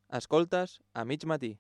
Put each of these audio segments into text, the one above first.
Escoltes a mig matí.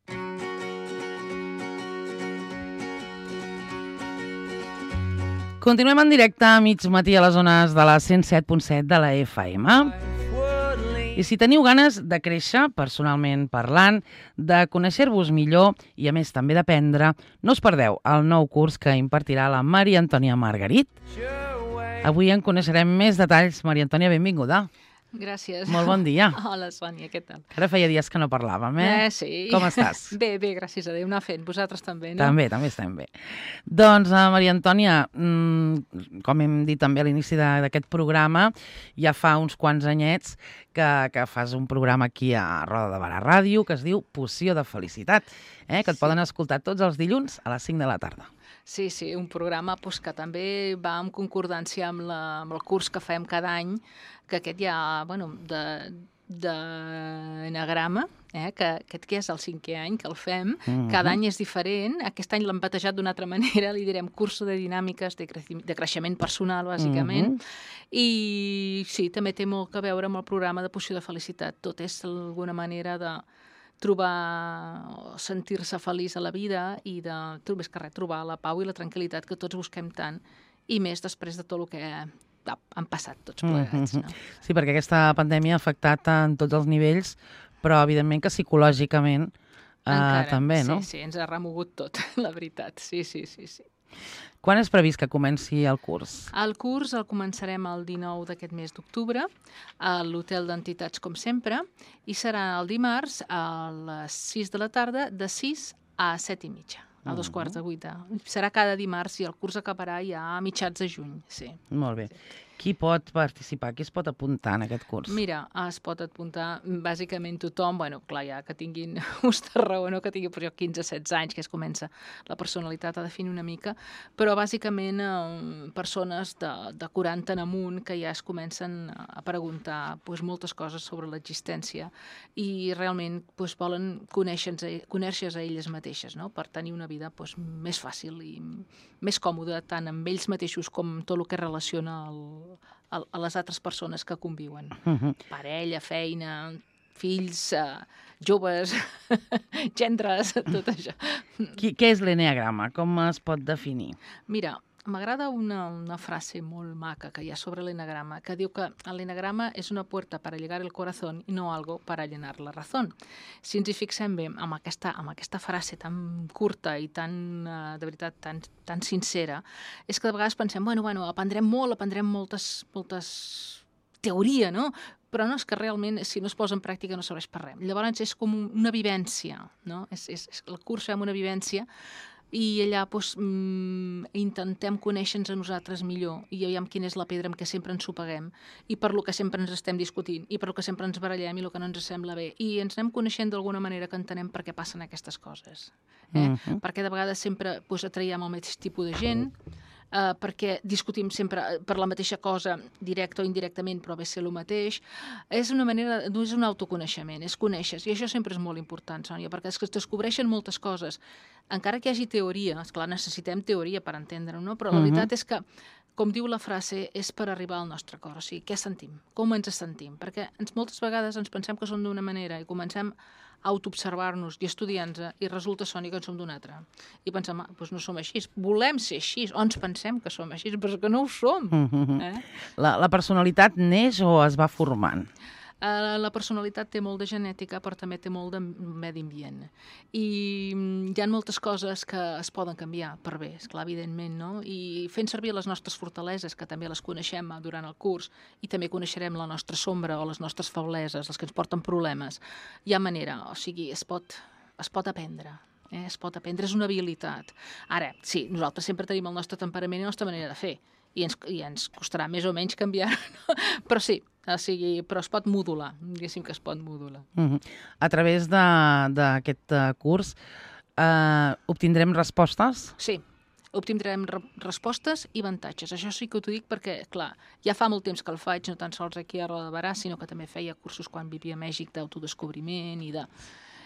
Continuem en directe a mig matí a les zones de la 107.7 de la FM. I si teniu ganes de créixer, personalment parlant, de conèixer-vos millor i, a més, també d'aprendre, no us perdeu el nou curs que impartirà la Maria Antònia Margarit. Avui en coneixerem més detalls. Maria Antònia, benvinguda. Gràcies. Molt bon dia. Hola, Sònia, què tal? Ara feia dies que no parlàvem, Sí. Com estàs? Bé, gràcies a Déu, anar fent. Vosaltres també, no? També estem bé. Doncs, Maria Antònia, com hem dit també a l'inici d'aquest programa, ja fa uns quants anyets que fas un programa aquí a Roda de Barà Ràdio que es diu Poció de Felicitat, que et poden escoltar tots els dilluns a les 5 de la tarda. Sí, un programa que també va en concordància amb el curs que fem cada any, que aquest ja, d'enagrama, que aquest que és el 5è any que el fem, cada any és diferent. Aquest any l'hem batejat d'una altra manera, li direm curso de dinàmiques de creixement personal, bàsicament. I sí, també té molt a veure amb el programa de Poció de Felicitat. Tot és d'alguna manera de trobar, sentir-se feliç a la vida i més que res, trobar la pau i la tranquil·litat que tots busquem tant, i més després de tot el que han passat tots plegats. No? Sí, perquè aquesta pandèmia ha afectat en tots els nivells, però evidentment que psicològicament també, no? Sí, ens ha remogut tot, la veritat. Sí. Quan és previst que comenci el curs? El curs el començarem el 19 d'aquest mes d'octubre a l'Hotel d'Entitats, com sempre, i serà el dimarts a les 6 de la tarda, de 6 a 7:30. A 7:45. Serà cada dimarts i el curs acabarà ja a mitjans de juny. Sí. Molt bé. Qui pot participar? Qui es pot apuntar en aquest curs? Mira, es pot apuntar bàsicament tothom, clar, ja que tinguin justa raó, no que tinguin 15-16 anys, que es comença la personalitat a definir una mica, però bàsicament persones de 40 en amunt que ja es comencen a preguntar moltes coses sobre l'existència i realment volen conèixer-se a elles mateixes, no? Per tenir una vida més fàcil i més còmoda tant amb ells mateixos com tot el que relaciona a les altres persones que conviuen. Parella, feina, fills, joves, gendres, tot això. Què és l'enneagrama? Com es pot definir? Mira, m'agrada una frase molt maca que hi ha sobre l'enneagrama, que diu que l'enneagrama és una puerta para llegar el corazón y no algo para llenar la razón. Si ens hi fixem bé amb aquesta frase tan curta i tan, de veritat, tan sincera, és que de vegades pensem, aprendrem moltes teoria, no? Però no, és que realment, si no es posa en pràctica, no serveix per res. Llavors és com una vivència, no? El curs fem una vivència i allà intentem conèixer-nos a nosaltres millor i veiem quina és la pedra amb què sempre ens sopeguem i per lo que sempre ens estem discutint i per lo que sempre ens barallem i el que no ens sembla bé. I ens anem coneixent d'alguna manera que entenem per què passen aquestes coses. Perquè de vegades sempre atraiem el mateix tipus de gent, perquè discutim sempre per la mateixa cosa, directe o indirectament, però ve ser el mateix. És una manera, no és un autoconeixement, és conèixer, i això sempre és molt important, Sònia, perquè es descobreixen moltes coses. Encara que hi hagi teoria, esclar, necessitem teoria per entendre-ho, no? Però la veritat és que, com diu la frase, és per arribar al nostre cor. O sigui, què sentim? Com ens sentim? Perquè moltes vegades ens pensem que som d'una manera i comencem a autoobservar-nos i estudiar-nos i resulta, Sònia, que en som d'una altra. I pensem, no som així, volem ser així, o ens pensem que som així, però que no ho som. La personalitat neix o es va formant? La personalitat té molt de genètica, però també té molt de medi ambient. I hi ha moltes coses que es poden canviar per bé, esclar, evidentment, no? I fent servir les nostres fortaleses, que també les coneixem durant el curs, i també coneixerem la nostra sombra o les nostres febleses, les que ens porten problemes, hi ha manera, o sigui, es pot aprendre. Es pot aprendre, és una habilitat. Ara, sí, nosaltres sempre tenim el nostre temperament i la nostra manera de fer, i ens costarà més o menys canviar, no? Però sí, però es pot modular, diguéssim que es pot modular. A través d'aquest curs obtindrem respostes? Sí, obtindrem respostes i avantatges. Això sí que t'ho dic perquè, clar, ja fa molt temps que el faig, no tan sols aquí a Roda de Barà, sinó que també feia cursos quan vivia a Mèxic d'autodescobriment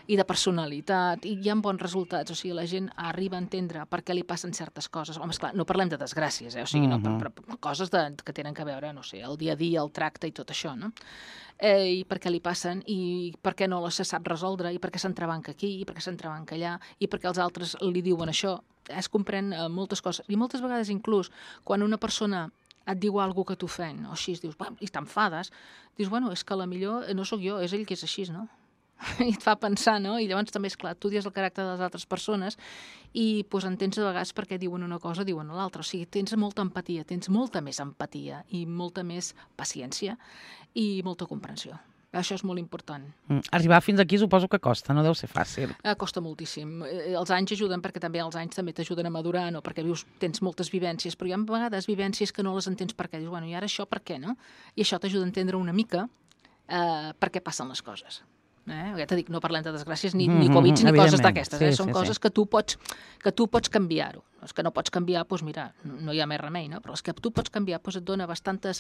i de personalitat, i hi ha bons resultats, o sigui, la gent arriba a entendre per què li passen certes coses. Home, esclar, no parlem de desgràcies, o sigui, no, per coses que tenen a veure, no sé, el dia a dia, el tracte i tot això, no? I per què li passen, i per què no les sap resoldre, i per què s'entrebanca aquí, i per què s'entrebanca allà, i per què els altres li diuen això. Es comprèn moltes coses. I moltes vegades, inclús, quan una persona et diu alguna que t'ofèn, o així, dius, i t'enfades, dius, bueno, és que a la millor no sóc jo, és ell que és així, no? I et fa pensar, no? I llavors també, és clar, tu dius el caràcter de les altres persones i doncs, entens de vegades per què diuen una cosa, diuen l'altra. O sigui, tens molta empatia, tens molta més empatia i molta més paciència i molta comprensió. Això és molt important. Arribar fins aquí suposo que costa, no deu ser fàcil. Costa moltíssim. Els anys ajuden perquè també els anys també t'ajuden a madurar, no? Perquè tens moltes vivències, però hi ha vegades vivències que no les entens per què. Dius, bueno, i ara això per què, no? I això t'ajuda a entendre una mica per què passen les coses. Ja t'he dit, no parlem de desgràcies ni Covid ni coses d'aquestes, són coses que tu pots canviar-ho. Els que no pots canviar, doncs mira, no hi ha més remei, no? Però els que tu pots canviar doncs et dona bastantes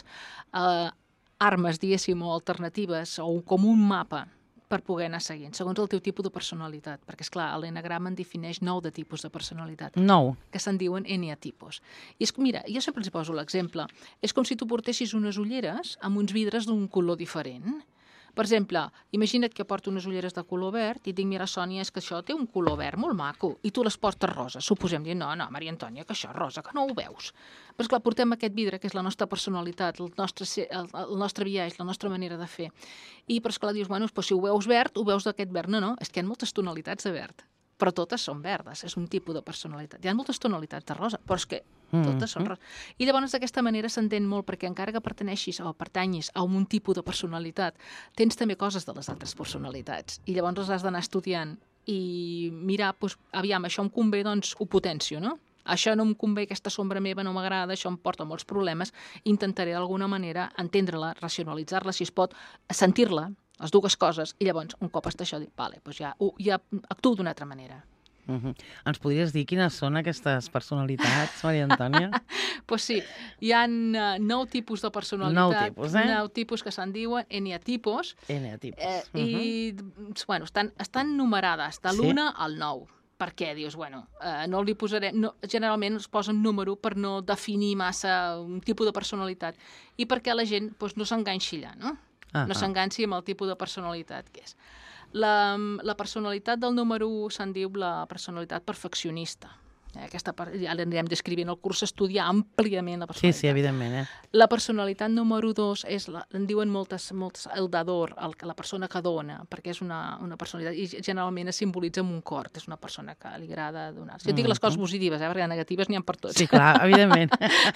armes, diguéssim, o alternatives, o com un mapa per poder anar seguint, segons el teu tipus de personalitat. Perquè, esclar, l'enagrama en defineix 9 de tipus de personalitat. 9. Que se'n diuen eneatipos. I és que, mira, jo sempre els poso l'exemple. És com si tu portessis unes ulleres amb uns vidres d'un color diferent. Per exemple, imagina't que porto unes ulleres de color verd i dic, mira, Sònia, és que això té un color verd molt maco, i tu les portes rosa. Suposem, dient, no, Maria Antònia, que això és rosa, que no ho veus. Però, esclar, portem aquest vidre, que és la nostra personalitat, el nostre biaix, la nostra manera de fer. I, però, esclar, dius, bueno, si ho veus verd, ho veus d'aquest verd. No, és que hi ha moltes tonalitats de verd, però totes són verdes, és un tipus de personalitat. Hi ha moltes tonalitats de rosa, però és que totes són rosa. I llavors d'aquesta manera s'entén molt, perquè encara que pertanyis a un tipus de personalitat, tens també coses de les altres personalitats. I llavors les has d'anar estudiant i mirar, doncs, aviam, això em convé, doncs ho potencio, no? Això no em convé, aquesta sombra meva no m'agrada, això em porta molts problemes. Intentaré d'alguna manera entendre-la, racionalitzar-la, si es pot, sentir-la, les dues coses, i llavors, un cop està això, dic, vale, doncs ja actuo d'una altra manera. Ens podries dir quines són aquestes personalitats, Maria Antònia? Doncs sí, hi ha 9 tipus de personalitat. 9 tipus que se'n diuen eneatipos. Eneatipos. I, bueno, estan numerades de l'1 al 9. Per què? Dius, bueno, no li posarem... Generalment es posa un número per no definir massa un tipus de personalitat i perquè la gent no s'enganxi allà, no? No s'enganxi amb el tipus de personalitat que és. La personalitat del número 1 se'n diu la personalitat perfeccionista. Ja l'anirem descrivint al curs, estudiar àmpliament la personalitat. Sí, evidentment. La personalitat número 2 en diuen moltes el dador, la persona que dona, perquè és una personalitat, i generalment es simbolitza amb un cor, és una persona que li agrada donar. Jo dic les coses positives, perquè negatives n'hi ha per tots. Sí, clar, evidentment.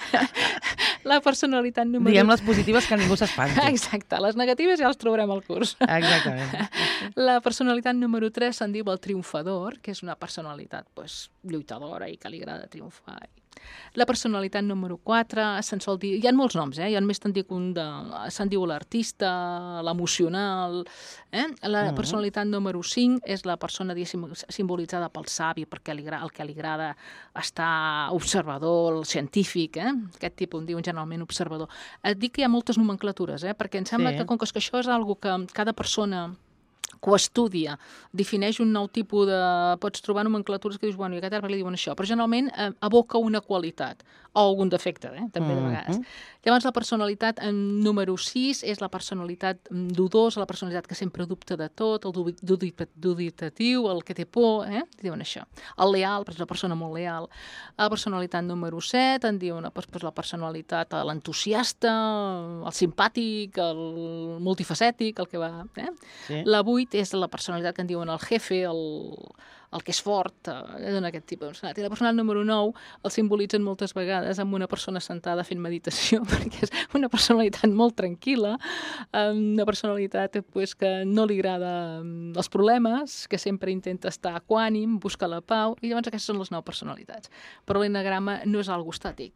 La personalitat número... Diguem les positives que ningú s'espanti. Exacte, les negatives ja les trobarem al curs. Exactament. La personalitat número 3 se'n diu el triomfador, que és una personalitat lluitadora i que li agrada triomfar. La personalitat número 4 se'n sol dir... Hi ha molts noms, hi ha més te'n dic un se'n diu l'artista, l'emocional... La personalitat número 5 és la persona simbolitzada pel savi, perquè el que li agrada estar observador, el científic, aquest tipus en diuen generalment observador. Et dic que hi ha moltes nomenclatures, perquè em sembla que com que això és una que cada persona que ho estudia, defineix un nou tipus de... Pots trobar nomenclatures que dius, bueno, i a aquest arbre li diuen això, però generalment evoca una qualitat o algun defecte, també de vegades. Llavors, la personalitat número 6 és la personalitat dudosa, la personalitat que sempre dubta de tot, el dubitatiu, el que té por, diuen això. El leal, és una persona molt leal. La personalitat número 7 en diuen la personalitat, l'entusiasta, el simpàtic, el multifacètic, el que va... La 8 és la personalitat que en diuen el jefe, el que és fort, aquest tipus de personalitat. I la personalitat número 9 el simbolitzen moltes vegades amb una persona sentada fent meditació, perquè és una personalitat molt tranquil·la, una personalitat que no li agrada els problemes, que sempre intenta estar equànim, busca la pau, i llavors aquestes són les 9 personalitats. Però l'enagrama no és algo estàtic.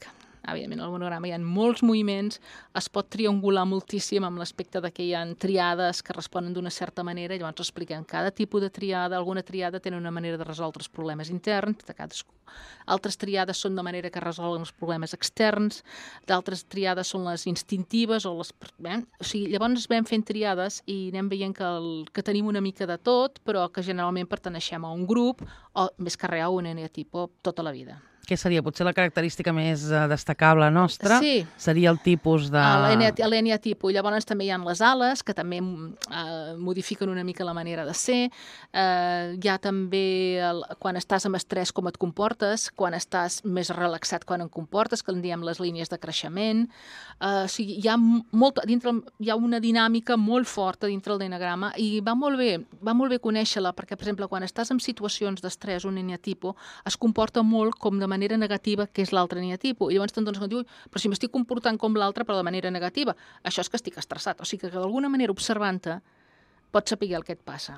evidentment, al monograma hi ha molts moviments, es pot triangular moltíssim amb l'aspecte de que hi ha triades que responen d'una certa manera, i llavors expliquem cada tipus de triada, alguna triada té una manera de resoldre els problemes interns de cadascú. Altres triades són de manera que resolen els problemes externs, d'altres triades són les instintives, o sigui, llavors vam fent triades i anem veient que tenim una mica de tot, però que generalment perteneixem a un grup, o més que res a un eneatipo tota la vida. Què seria? Potser la característica més destacable nostra seria el tipus de... L'eneatipo. Llavors també hi ha les ales, que també modifiquen una mica la manera de ser. Hi ha també quan estàs amb estrès com et comportes, quan estàs més relaxat quan et comportes, que en diem les línies de creixement. O sigui, hi ha una dinàmica molt forta dintre l'eneagrama i va molt bé conèixer-la, perquè, per exemple, quan estàs en situacions d'estrès, un eneatipo es comporta molt com de manera negativa, que és l'altre eneatipo. I llavors te'n dones compte, però si m'estic comportant com l'altre, però de manera negativa, això és que estic estressat. O sigui que d'alguna manera observant-te pots saber el que et passa.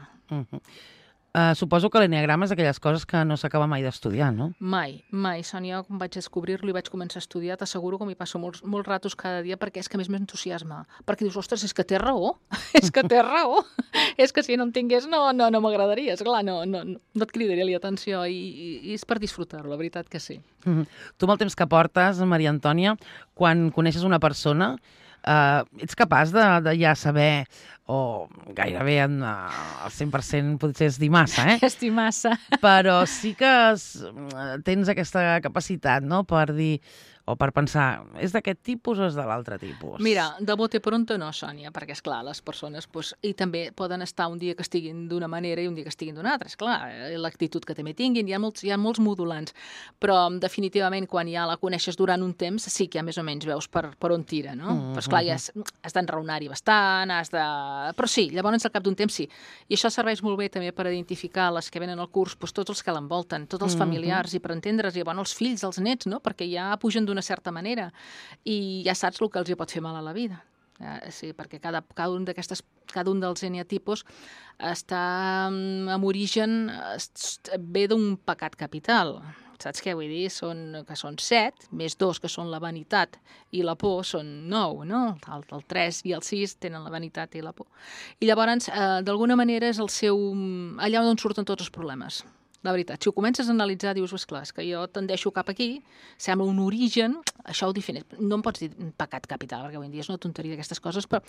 Suposo que l'eneagrama és d'aquelles coses que no s'acaba mai d'estudiar, no? Mai. Sònia, quan vaig descobrir-lo i vaig començar a estudiar, t'asseguro que m'hi passo molts ratos cada dia perquè és que a més m'entusiasma. Perquè dius, ostres, és que té raó. És que té raó. És que si no en tingués no m'agradaria. Esclar, no et cridaria l'atenció i és per disfrutar-lo, la veritat que sí. Tu amb el temps que portes, Maria Antònia, quan coneixes una persona, ets capaç de ja saber, o gairebé al 100% potser és dir massa, És dir massa. Però sí que tens aquesta capacitat, no?, per dir, o per pensar, és d'aquest tipus o és de l'altre tipus? Mira, de bote pronto no, Sònia, perquè, esclar, les persones i també poden estar un dia que estiguin d'una manera i un dia que estiguin d'una altra, esclar, l'actitud que també tinguin, hi ha molts modulants, però definitivament quan ja la coneixes durant un temps sí que ja més o menys veus per on tira, no? Però, esclar, ja has d'enraonar-hi bastant, però sí, llavors al cap d'un temps sí. I això serveix molt bé també per identificar les que venen al curs, tots els que l'envolten, tots els familiars, i per entendre's, i llavors els fills, els nets, no? Perquè ja pugen d'una certa manera i ja saps el que els hi pot fer mal a la vida. Sí, perquè cada un dels eneatipos està amb origen, ve d'un pecat capital. Saps què vull dir? Que són 7, més 2 que són la vanitat i la por són 9, no? El 3 i el 6 tenen la vanitat i la por. I llavors, d'alguna manera, és allà on surten tots els problemes. La veritat, si ho comences a analitzar, dius, esclar, és que jo tendeixo cap aquí, sembla un origen, això ho defineix. No em pots dir pecat capital, perquè avui en dia és una tonteria d'aquestes coses, però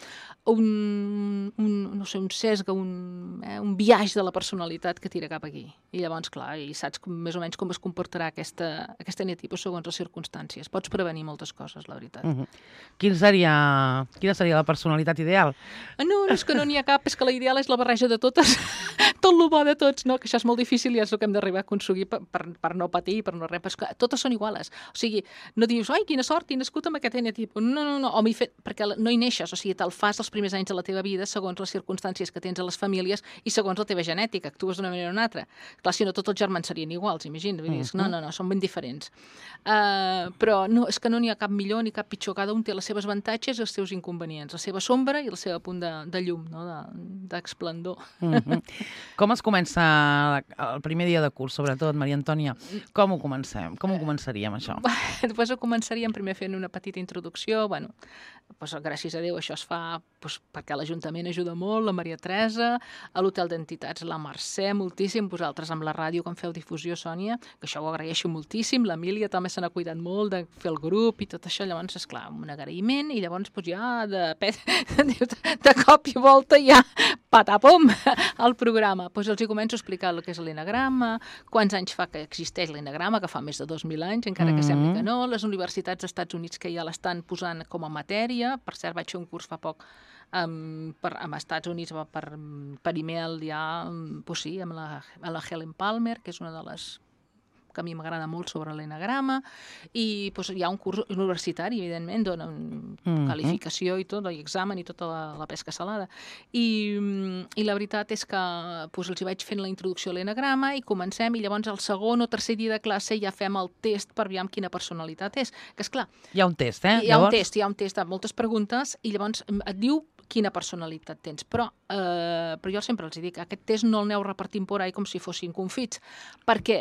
un sesg, un biaix de la personalitat que tira cap aquí. I llavors, clar, i saps més o menys com es comportarà aquesta eneatipo segons les circumstàncies. Pots prevenir moltes coses, la veritat. Quina seria la personalitat ideal? No, és que no n'hi ha cap, és que la ideal és la barreja de totes, tot el bo de tots, no? Que això és molt difícil i és el que hem d'arribar a aconseguir per no patir, per no res, però és que totes són iguales. O sigui, no dius, ai, quina sort, he nascut amb aquest eneatipo. No, perquè no hi neixes, o sigui, te'l fas els primers anys de la teva vida segons les circumstàncies que tens a les famílies i segons la teva genètica, actues d'una manera o una altra. Clar, si no, tots els germans serien iguals, imagina't. No, són ben diferents. Però no, és que no n'hi ha cap millor ni cap pitjor. Cada un té les seves avantatges i els seus inconvenients, la seva sombra i el seu punt de llum, no? D'esplendor. Com es comença el primer dia de curs, sobretot, Maria Antònia? Com ho comencem? Com ho començaríem, això? Després ho començaríem primer fent una petita introducció. Bueno, gràcies a Déu això es fa perquè l'Ajuntament ajuda molt, la Maria Teresa, a l'Hotel d'Entitats la Mercè, moltíssim, vosaltres amb la ràdio que en feu difusió, Sònia, que això ho agraeixo moltíssim, l'Emília també se n'ha cuidat molt de fer el grup i tot això, llavors, esclar, un agraïment i llavors ja de cop i volta ja patapom al programa. Els hi començo a explicar el que és l'eneagrama, quants anys fa que existeix l'eneagrama, que fa més de 2.000 anys, encara que sembli que no, les universitats dels Estats Units que ja l'estan posant com a matèria, per cert vaig fer un curs fa poc amb Estats Units per email ja, sí, amb la Helen Palmer, que és una de les que a mi m'agrada molt sobre l'eneagrama, i hi ha un curs universitari, evidentment, donen qualificació i tot, i examen i tota la pesca salada. I la veritat és que els hi vaig fent la introducció a l'eneagrama i comencem, i llavors el segon o tercer dia de classe ja fem el test per veure quina personalitat és. Que esclar, hi ha un test, Hi ha un test de moltes preguntes i llavors et diu quina personalitat tens. Però jo sempre els dic, aquest test no el aneu repartint por ahí com si fossin confits, perquè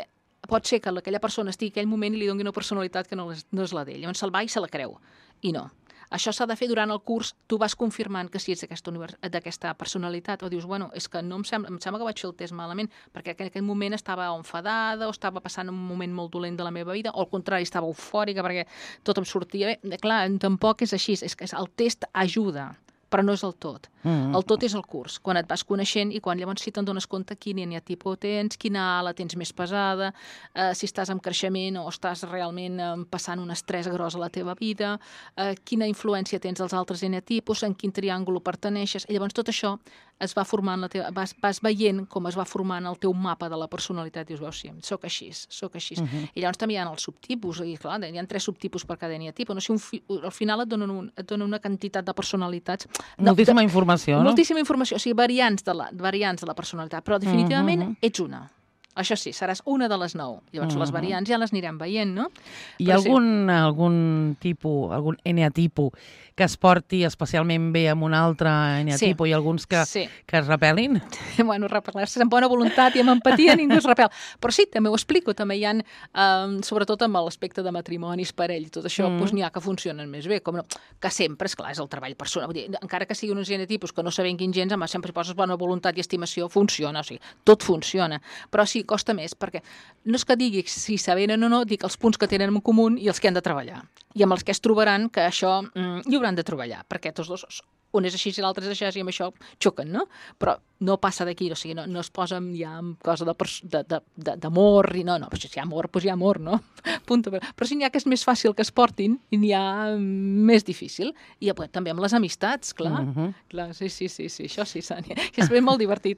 pot ser que aquella persona estigui en aquell moment i li doni una personalitat que no és la d'ell. Llavors se'l va i se la creu. I no. Això s'ha de fer durant el curs, tu vas confirmant que si ets d'aquesta personalitat, o dius, bueno, és que no em sembla que vaig fer el test malament, perquè en aquell moment estava enfadada, o estava passant un moment molt dolent de la meva vida, o al contrari, estava eufòrica perquè tot em sortia bé. Clar, tampoc és així, és que el test ajuda, però no és el tot. El tot és el curs, quan et vas coneixent i quan llavors si te'n dones compte quin eneatipo tens, quina ala tens més pesada, si estàs en creixement o estàs realment passant un estrès gros a la teva vida, quina influència tens dels altres eneatipos, en quin triàngul pertaneixes. I llavors tot això es va formant vas veient com es va formant el teu mapa de la personalitat i dius, veus, sí, soc així. I llavors també hi ha els subtipus, i clar, hi ha 3 subtipus per cada eneatipo. No sé, al final et donen una quantitat de personalitats. Moltíssima informació, no? Moltíssima informació, o sigui, variants de la personalitat, però definitivament ets una. Això sí, seràs una de les 9. Llavors les variants ja les anirem veient, no? Hi ha algun eneatipo que es porti especialment bé amb un altre eneatipo i alguns que es repel·lin? Bueno, repel·lar-se amb bona voluntat i amb empatia ningú es repel. Però sí, també ho explico. També hi ha, sobretot amb l'aspecte de matrimonis, parell, tot això, n'hi ha que funcionen més bé. Que sempre, esclar, és el treball personal. Vull dir, encara que siguin uns genetipus que no sabem quins gens, sempre poses bona voluntat i estimació, funciona. O sigui, tot funciona. Però sí, costa més, perquè no és que digui si s'avenen o no, dic els punts que tenen en comú i els que han de treballar. I amb els que es trobaran que això hi hauran de treballar, perquè tots dos, un és així i l'altre és així, i amb això xoquen, no? Però no passa d'aquí, o sigui, no es posen ja en cosa d'amor, i no, si hi ha amor, doncs hi ha amor, no? Punto. Però si n'hi ha que és més fàcil que es portin i n'hi ha més difícil. I també amb les amistats, clar. Sí, això sí, Sània. És ben molt divertit,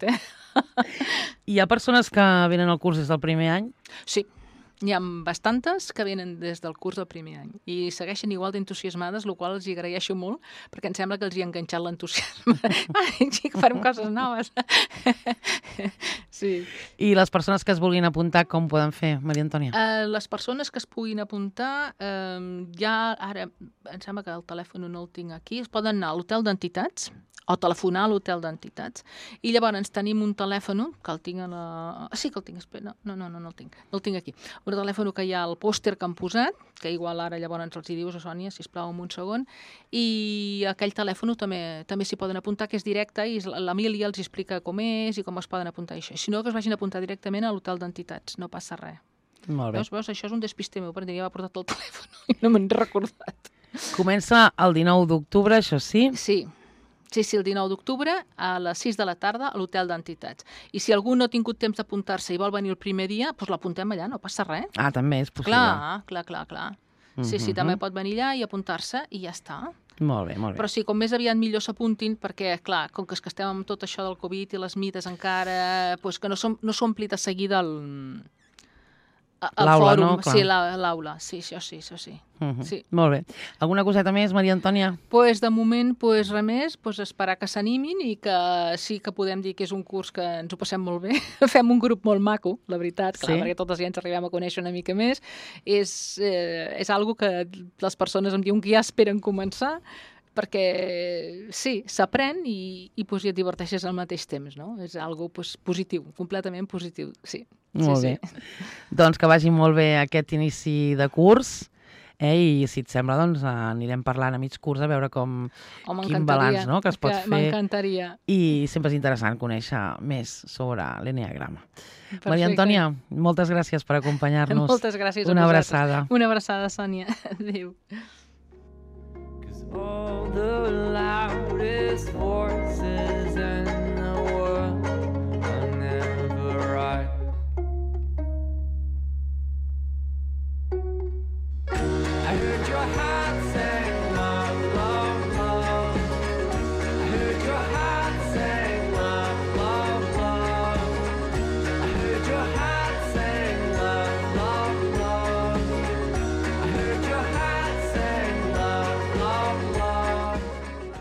Hi ha persones que venen al curs des del primer any? Sí. N'hi ha bastantes que venen des del curs del primer any i segueixen igual d'entusiasmades, el qual els hi agraeixo molt, perquè em sembla que els hi ha enganxat l'entusiasme. Sí, que farem coses noves. Sí. I les persones que es vulguin apuntar, com poden fer, Maria Antònia? Les persones que es puguin apuntar, ja ara, em sembla que el telèfon no el tinc aquí, es poden anar a l'hotel d'entitats, o telefonar a l'hotel d'entitats. I llavors tenim un telèfon, que el tinc a la... Sí que el tinc, espera, no el tinc. No el tinc aquí. Un telèfon que hi ha el pòster que han posat, que igual ara llavors els hi dius a Sònia, sisplau, en un segon, i aquell telèfon també s'hi poden apuntar, que és directe, i l'Emília els explica com és i com es poden apuntar això. Si no, que es vagin a apuntar directament a l'hotel d'entitats, no passa res. Molt bé. Veus, això és un despiste meu, perquè ja m'ha portat el telèfon i no me'n he recordat. Comença el 19 d'octubre, això sí? Sí, el 19 d'octubre a les 6 de la tarda a l'hotel d'entitats. I si algú no ha tingut temps d'apuntar-se i vol venir el primer dia, doncs l'apuntem allà, no passa res. Ah, també és possible. Clar. Sí, també pot venir allà i apuntar-se i ja està. Molt bé. Però sí, com més aviat millor s'apuntin, perquè, clar, com que estem amb tot això del Covid i les mides encara, doncs que no s'ompli de seguida el fòrum, no? Sí, l'aula, sí, això sí. Sí. Molt bé. Alguna coseta més, Maria Antònia? Pues de moment, res més, esperar que s'animin i que sí que podem dir que és un curs que ens ho passem molt bé. Fem un grup molt maco, la veritat, clar, perquè totes ja ens arribem a conèixer una mica més. És algo que les persones em diuen que ja esperen començar, perquè sí, s'aprèn i et diverteixes al mateix temps, no? És algo positiu, completament positiu, sí. Molt bé. Doncs que vagi molt bé aquest inici de curs, i si et sembla, doncs anirem parlant a mig curs a veure quin balanç, no?, que es pot fer. M'encantaria. I sempre és interessant conèixer més sobre l'eneagrama. Maria Antònia, moltes gràcies per acompanyar-nos. Moltes gràcies a vosaltres. Una abraçada. Una abraçada, Sònia. Adéu. All the loudest voices